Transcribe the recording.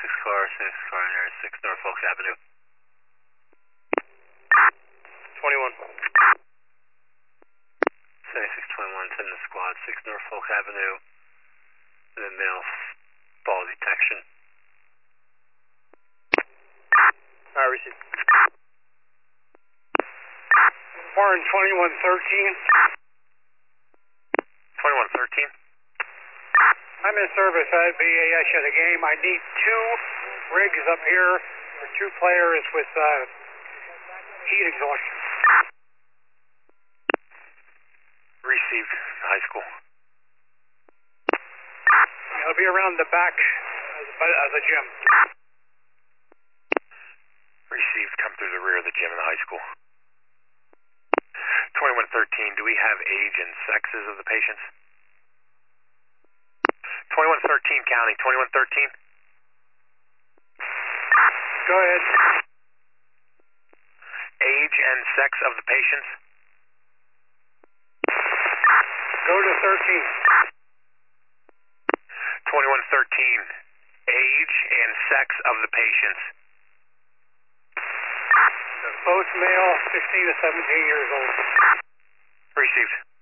car there, 6 Norfolk Avenue. 21. 7621, send the squad, 6 Norfolk Avenue, and then male ball detection. Alright, received. Warren, 2113. 2113? I'm in service at BAS at a game. I need 2 rigs up here for 2 players with heat exhaustion. Received, high school. It'll be around the back of the gym. Received, come through the rear of the gym in the high school. 2113, do we have age and sexes of the patients? 2113 County, 2113. Go ahead. Age and sex of the patients? Go to 13. 2113, age and sex of the patients? Both male, 16 to 17 years old. Received.